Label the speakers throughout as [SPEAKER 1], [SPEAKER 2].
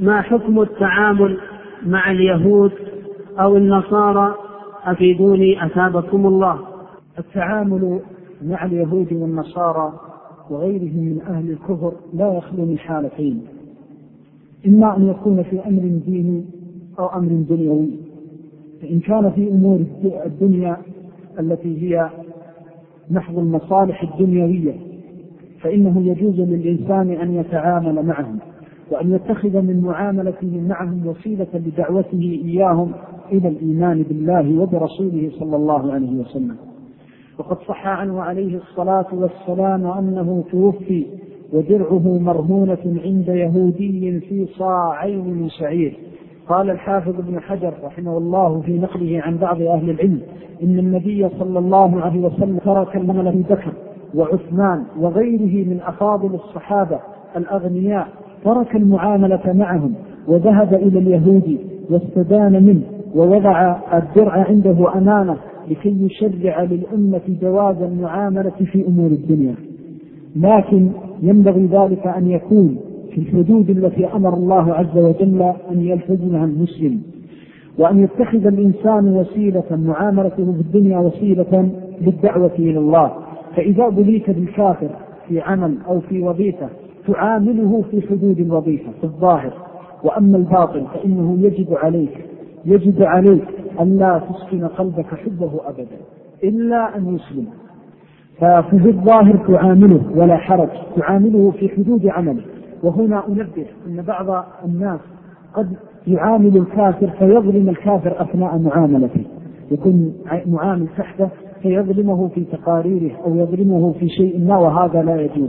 [SPEAKER 1] ما حكم التعامل مع اليهود أو النصارى؟ أفيدوني أثابكم الله.
[SPEAKER 2] التعامل مع اليهود والنصارى وغيرهم من أهل الكفر لا يخلو من حالتين: إما أن يكون في أمر ديني أو أمر دنيوي. فإن كان في أمور الدنيا التي هي محض المصالح الدنيوية فإنه يجوز للإنسان أن يتعامل معهم وأن يتخذ من معاملته معهم وسيلة لدعوته إياهم إلى الإيمان بالله وبرسوله صلى الله عليه وسلم. وقد صح عنه عليه الصلاة والسلام أنه توفي ودرعه مرهونة عند يهودي في صاعين من شعير. قال الحافظ ابن حجر رحمه الله في نقله عن بعض أهل العلم إن النبي صلى الله عليه وسلم ترك المال أبي بكر وعثمان وغيره من أفاضل الصحابة الأغنياء، ترك المعاملة معهم وذهب إلى اليهود واستدان منه ووضع الدرع عنده أمانة لكي يشرع للأمة جواز المعاملة في أمور الدنيا. لكن ينبغي ذلك أن يكون في الحدود التي أمر الله عز وجل أن يلتزمها المسلم، وأن يتخذ الإنسان وسيلة معاملته في الدنيا وسيلة للدعوة إلى الله. فإذا بليت بالكافر في عمل أو في وظيفة تعامله في حدود الوظيفة في الظاهر، وأما الباطن فإنه يجب عليك أن لا تسكن قلبك حبه أبدا إلا أن يسلم. ففي الظاهر تعامله ولا حرج، تعامله في حدود عمله. وهنا أنبه أن بعض الناس قد يعامل الكافر فيظلم الكافر أثناء معاملته، يكون معامل تحته فيظلمه في تقاريره أو يظلمه في شيء ما، وهذا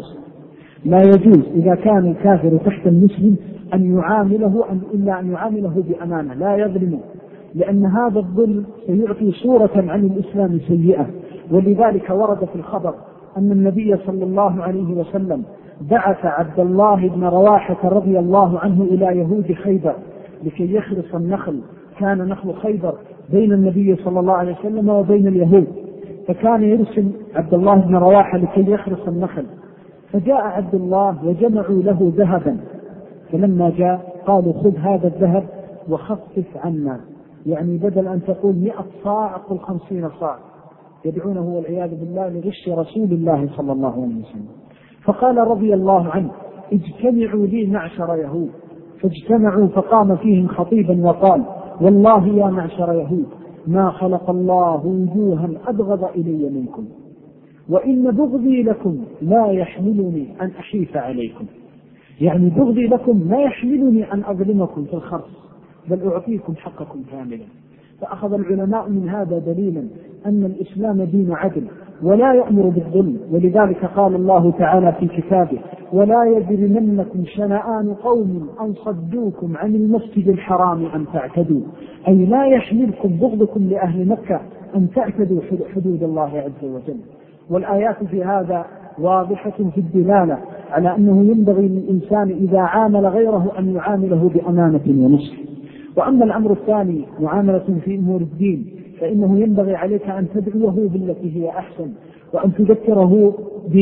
[SPEAKER 2] لا يجوز إذا كان الكافر تحت المسلم أن يعامله إلا أن يعامله بأمانة لا يظلمه، لأن هذا الظلم سيعطي صورة عن الإسلام سيئة. ولذلك ورد في الخبر أن النبي صلى الله عليه وسلم بعث عبد الله بن رواحة رضي الله عنه إلى يهود خيبر لكي يخرص النخل. كان نخل خيبر بين النبي صلى الله عليه وسلم وبين اليهود، فكان يرسل عبد الله بن رواحة لكي يخرص النخل. فجاء عبد الله وجمعوا له ذهبا، فلما جاء قالوا خذ هذا الذهب وخفف عنا، يعني بدل أن تقول 100 صاع قل 50 صاع، يدعونه والعياذ بالله لغش رسول الله صلى الله عليه وسلم. فقال رضي الله عنه اجتمعوا لي معشر يهود، فاجتمعوا فقام فيهم خطيبا وقال والله يا معشر يهود ما خلق الله وجوها أبغض إلي منكم، وإن بغضي لكم لا يحملني أن أحيف عليكم، يعني بغضي لكم لا يحملني أن أظلمكم في الخرص بل أعطيكم حقكم كاملا. فأخذ العلماء من هذا دليلا أن الإسلام دين عدل ولا يأمر بالظلم. ولذلك قال الله تعالى في كتابه ولا يجرمنكم شنآن قوم أن صدوكم عن المسجد الحرام أن تعتدوا، أي لا يحملكم بغضكم لأهل مكة أن تعتدوا حدود الله عز وجل. والآيات في هذا واضحة في الدلالة على أنه ينبغي للإنسان إذا عامل غيره أن يعامله بأمانة ونصح. وأما الأمر الثاني معاملة في أمور الدين فإنه ينبغي عليك أن تدعوه بالتي هي أحسن، وأن تذكره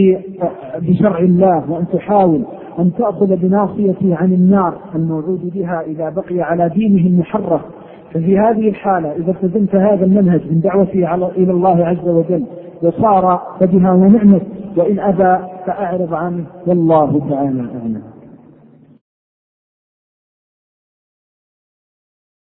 [SPEAKER 2] بشرع الله، وأن تحاول أن تأخذ بناصيته عن النار الموعود بها إذا بقي على دينه المحرف. ففي هذه الحالة إذا التزمت هذا المنهج من دعوته إلى الله عز وجل وصار فبها ونعمت، وإن أبى فأعرض عنه، والله تعالى أعلم.